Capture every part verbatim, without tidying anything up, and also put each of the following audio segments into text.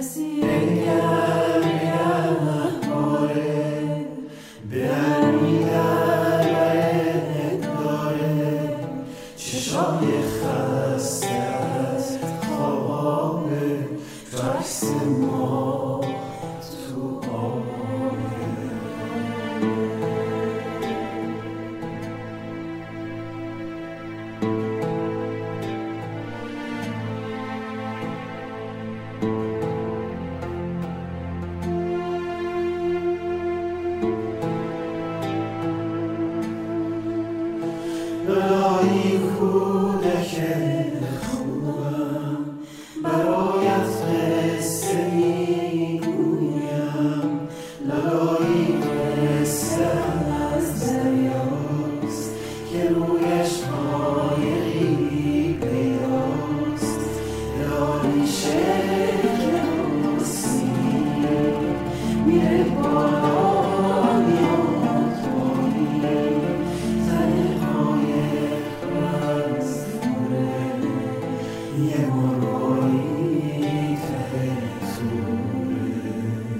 حسیر گهواره به هرمی دربرت داره چشای خسته از خوابه تو عکس ما تو آبه لالایی کودک خوبم برایت قصه میگویم لالایی قصه از دریاست که رویش قایقی پیداست لالی شکل آسیب میره بالا میاد پایین یه مرایی ته زوره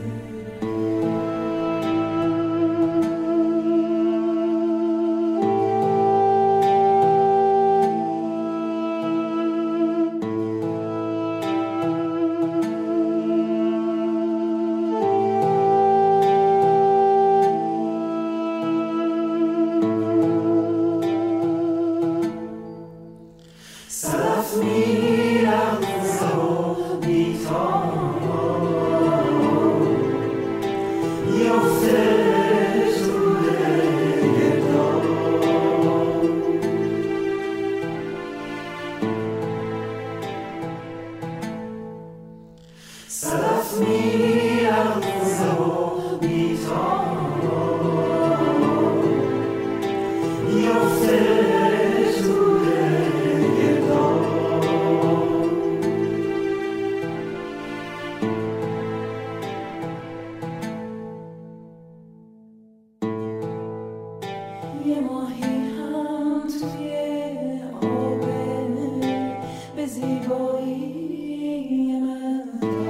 صدف میرم زبا بیتام یافته شده گردام صدف میرم زبا بیتام یافته یه ماهی هم توی آبه به زیبایی من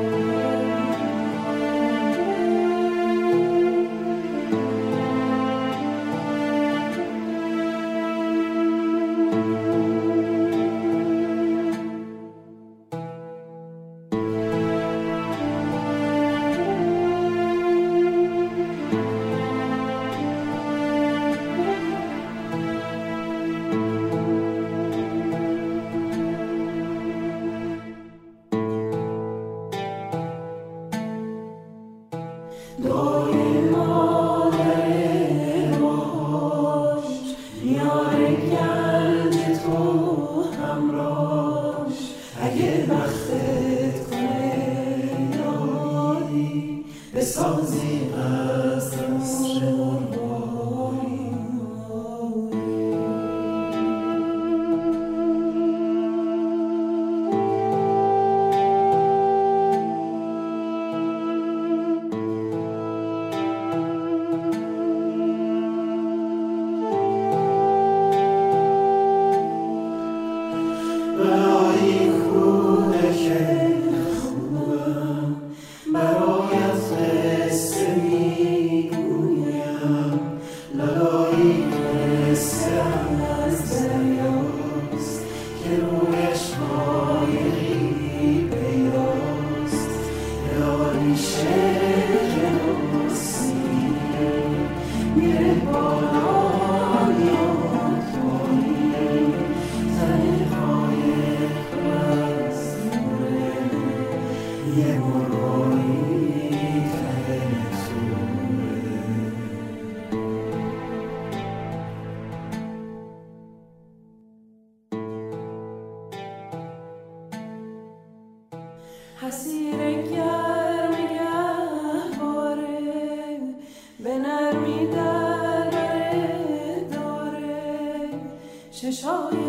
دای مادر باش میاره گنج تو همراش اگه بختت کنه یاری بسازی از قصر مرغاری لالایی کودک خوبم برایت قصه میگویم لالایی قصه از دریاست که رویش قایقی پیداست لالی شکل آسیب میره بالا میاد پایین یه مرایی ته زوره حسیر گرم گهواره به نرمی در بره داره چشای